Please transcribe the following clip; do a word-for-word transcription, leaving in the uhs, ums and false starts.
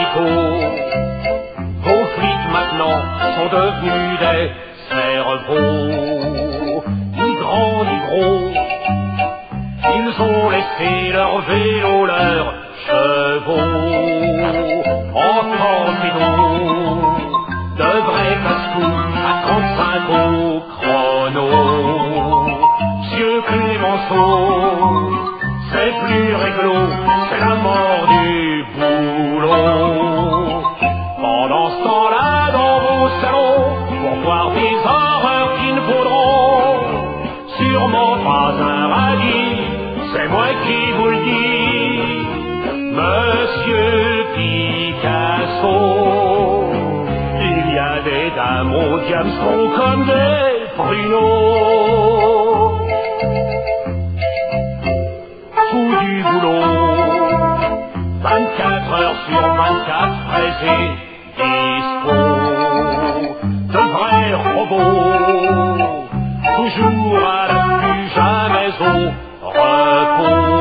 haricots. Vos flics maintenant sont devenus des cerveaux, ni grands ni gros. Ils ont laissé leur vélo, leurs chevaux en campino, de vrais casse-cou à trente-cinq au chrono. Monsieur Clémenceau, c'est plus réglo, c'est la mort du boulot. Pendant ce temps-là, dans vos salons, pour voir des horreurs qui ne vaudront sûrement pas un radis, c'est moi qui vous le dis, Monsieur Picasso. Il y a des dames au diable sont comme des pruneaux. Fous du boulot, vingt-quatre heures sur vingt-quatre, prêts et dispo, de vrais robots, toujours à l'affût, jamais au repos.